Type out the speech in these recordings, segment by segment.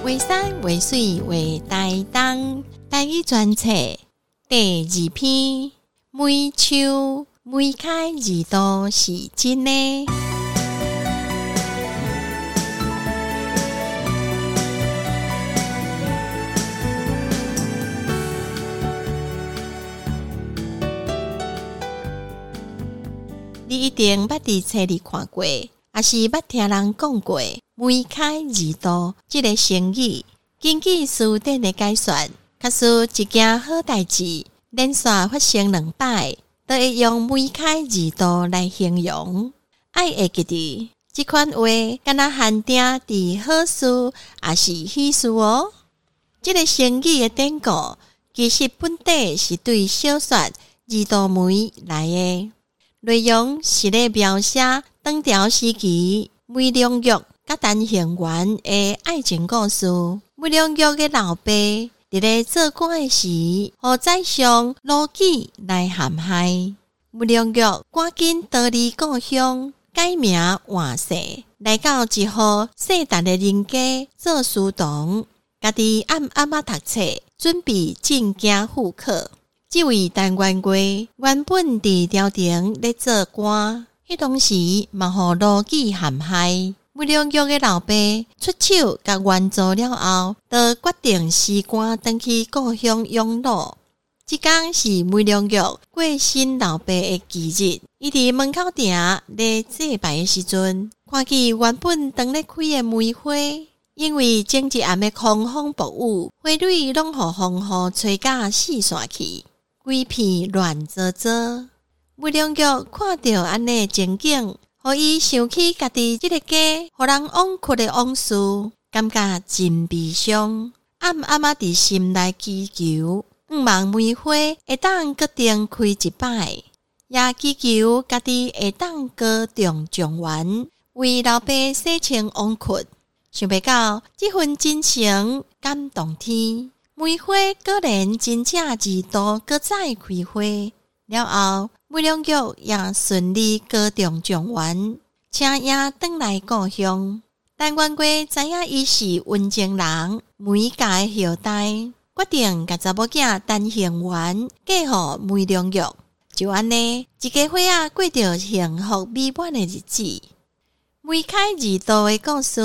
画山画水画台东台语专册第2篇，每树每开二度是真的。你一定捌伫册里看过，也是捌听人讲过梅开二度这个成语。根据书典的解说，假使一件好代志连续发生2摆，都会用梅开二度来形容。爱会记得这款话敢若限定伫好事也是喜事哦。这个成语的典故其实本底是对小说《二度梅》来的。内容是咧描写唐朝时期梅良玉甲陈幸元的爱情故事。梅良玉的老爸伫咧做官的时，互宰相罗辑来陷害。梅良玉赶紧逃离故乡，改名换姓，来到一户世达的人家做书童，家己暗暗读册，准备进京赴考。这位陈元贵原本伫朝廷咧做官，迄当时嘛互罗辑陷害。梅良玉的老爸出手甲援助了后，就决定辞官回去故乡养老。这天是梅良玉过身老爸的忌日，伊伫门口埕咧祭拜的时阵，看见原本当咧开的梅花，因为前一暗的狂风暴雨，花蕊拢互风雨吹甲四散去。规片乱糟糟，梅良玉看到安尼情景，互伊想起家己这个家，互人枉屈的往事，感觉真悲伤。暗暗伫心内祈求，望梅花会当决定开一摆，也祈求家己会当高中状元，为老爸洗清枉屈。想不到这份真情感动天。梅花果然真正二度搁再开花，了后梅良玉也顺利高中状元，请也转来故乡。陈元贵知影伊是文静人，梅家的后代，决定甲查某囝陈幸元嫁予梅良玉。就安尼，一家伙仔过着幸福美满的日子。梅开二度的故事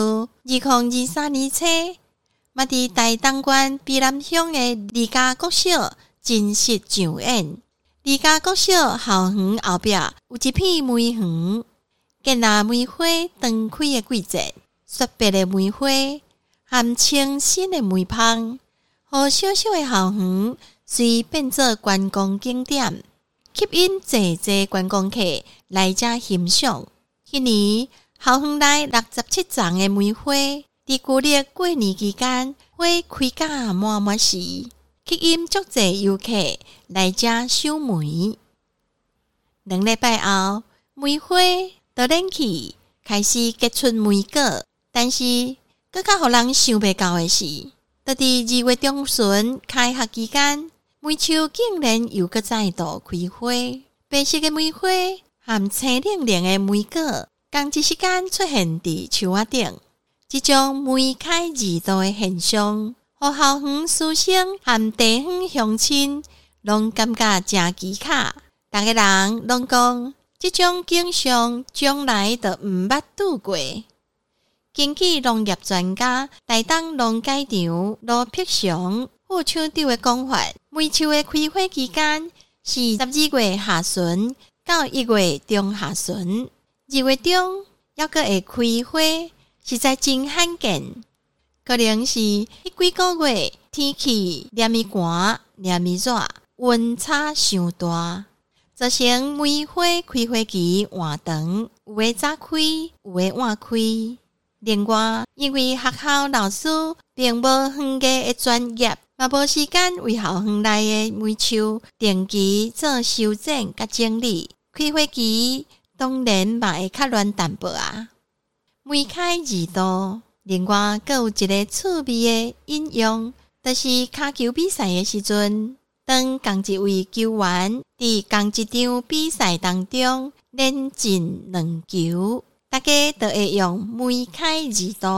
，2023年初。嘛伫台东县卑南乡的李家国小正式上演。李家国小校园后壁有一片梅园，建立梅花长开的季节，雪白的梅花和清新的梅芳，互小小的校园遂变作观光景点，吸引济济观光客来遮欣赏。今年校园内67丛的梅花。伫旧历过年期间，花开甲满满时，吸引足侪游客来遮赏梅。2礼拜后，梅花就冷去，开始结出梅果。但是，更较互人想袂到的是，就伫2月中旬开学期间，梅树竟然又搁再度开花。白色的梅花和青亮亮的梅果，同一时间出现伫树仔顶。这种梅开二度的现象，互校园师生和地方乡亲拢感觉真奇巧。大家人拢讲，这种景象将来都毋捌拄过。根据农业专家台东农改场罗碧祥副厂长的讲法，梅树的开花期间是12月下旬到1月中下旬，2月中还阁会开花。实在真罕见，可能是迄几个月天气黏咪寒、黏咪热，温差伤大，造成梅花开花期换长，有的早开，有的晚开。另外，因为学校老师并无园艺的专业，嘛无时间为校园内的梅树定期做修剪甲整理，开花期当然嘛会较乱淡薄啊。梅开二度，另外阁有一个趣味的应用，就是骹球比赛的时阵，当同一位球员伫同一场比赛当中连进2球，大家都会用梅开二度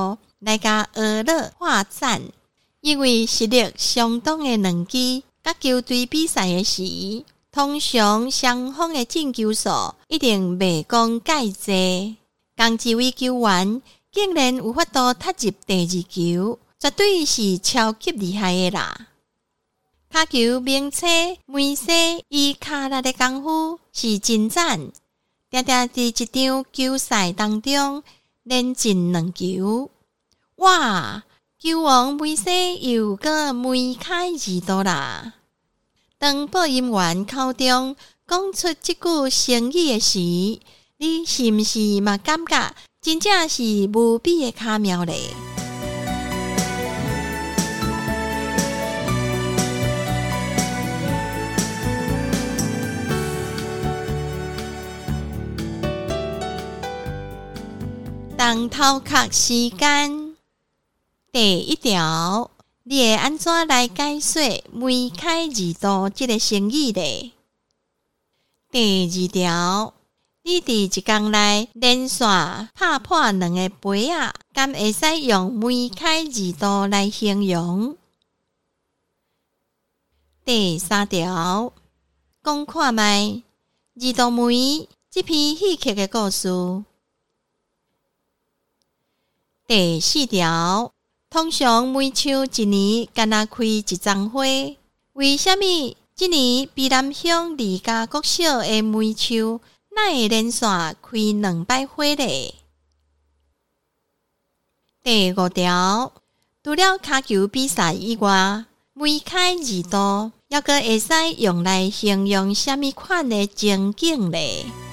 来甲俄勒画赞，因为实力相当的两支，甲球队比赛的时，通常双方的进球数一定袂讲介济。共一位球员竟然有法度踢入第二球，绝对是超级厉害的啦！骹球名车梅西伊骹力的功夫是真赞，常常伫一场球赛当中连进2球。哇！球王梅西又个梅开二度啦！当播音员口中讲出这句成语的时，你是毋是嘛感觉真正是无比的巧妙咧？当头壳时间，第一条，你会安怎来解说梅开二度这个成语咧？第二条，你伫一天内连续拍破2个杯啊，敢会使用梅开二度来形容？第三条，讲看卖二度梅这篇戏剧的故事。第四条，通常梅树一年敢若开一丛花，为什么这年卑南乡离家国小的梅树哪会连续开2摆花咧？第五条，除了骹球比赛以外，梅开二度，还阁会使用来形容什么款的情景咧？